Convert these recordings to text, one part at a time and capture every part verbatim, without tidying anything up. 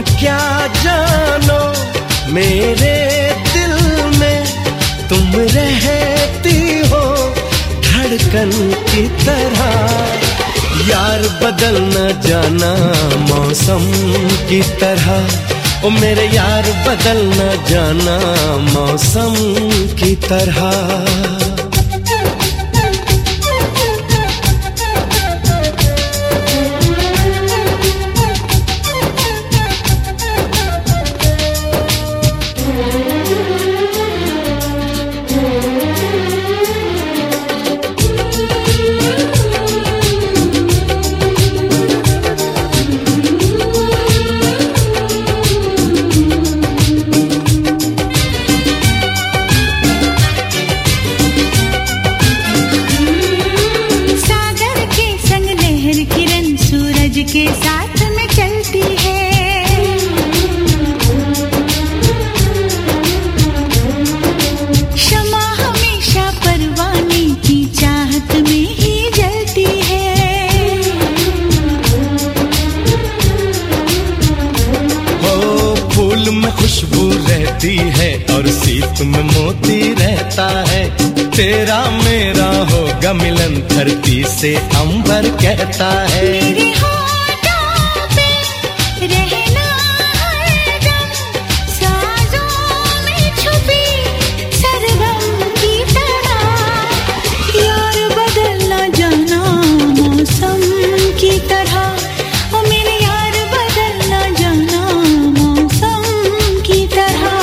क्या जानो मेरे दिल में तुम रहती हो धड़कन की तरह। यार बदल न जाना मौसम की तरह, ओ मेरे यार बदल न जाना मौसम की तरह। के साथ में चलती है, शमा हमेशा परवाने की चाहत में ही जलती है। हो फूल में खुशबू रहती है और सीप में मोती रहता है। तेरा मेरा होगा मिलन धरती से अंबर कहता है। मेरे रहना हरदम साजों में छुपी सरगम की तरह। यार बदल न जाना मौसम की तरह, ओ मेरे यार बदल न जाना मौसम की तरह।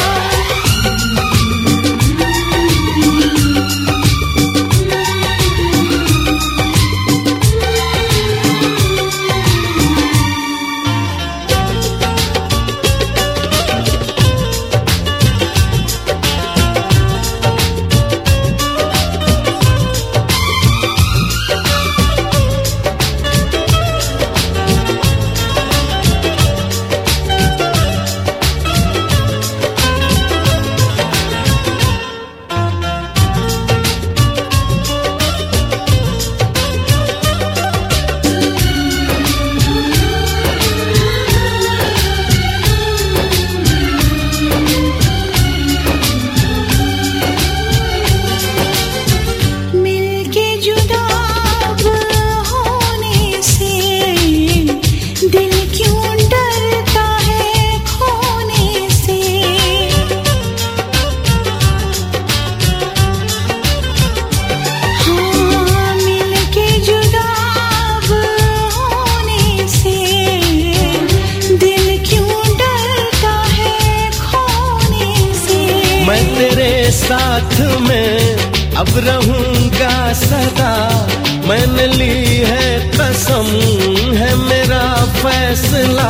मैं तेरे साथ में अब रहूंगा सदा। मैंने ली है कसम है मेरा फैसला,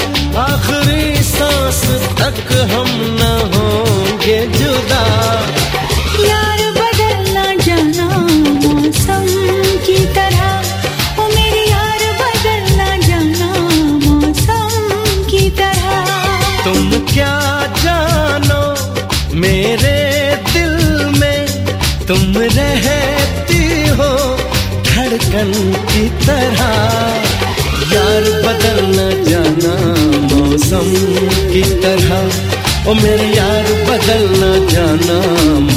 आखिरी सांस तक हम न होंगे जुदा। यार बदल न जाना मौसम की तरह, ओ मेरे यार बदल न जाना मौसम की तरह। तुम क्या जानो मेरे दिल में तुम रहती हो धड़कन की तरह। यार बदल न जाना मौसम की तरह, ओ मेरे यार बदल न जाना